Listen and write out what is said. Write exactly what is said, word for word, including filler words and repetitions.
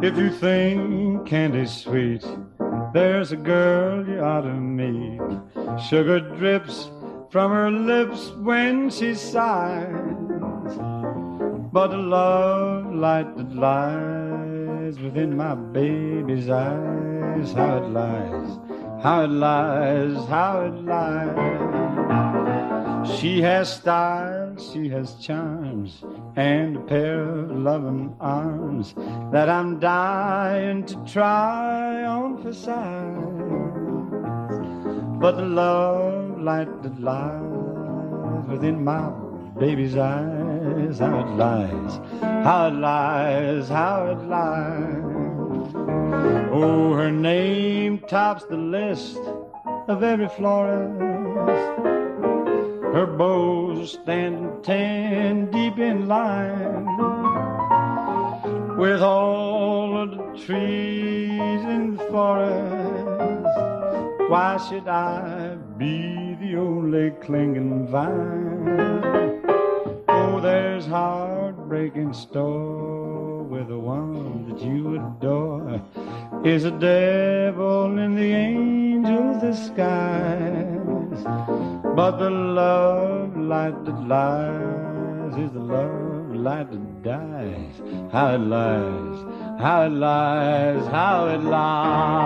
If you think candy's sweet, there's a girl you ought to meet. Sugar drips from her lips when she sighs, but the love light that lies within my baby's eyes, how it lies, how it lies, how it lies. She has style, she has charms, and a pair of loving arms that I'm dying to try on for size. But the love light that lies within my baby's eyes, how it lies, how it lies, how it lies. Oh, her name tops the list of every florist. Her bows standing ten deep in line, with all of the trees in the forest. Why should I be the only clinging vine? Oh, there's heartbreak in store with the one that you adore. Is a devil in the angels' disguise, but the love light that lies is the love light that dies. How it lies, how it lies, how it lies.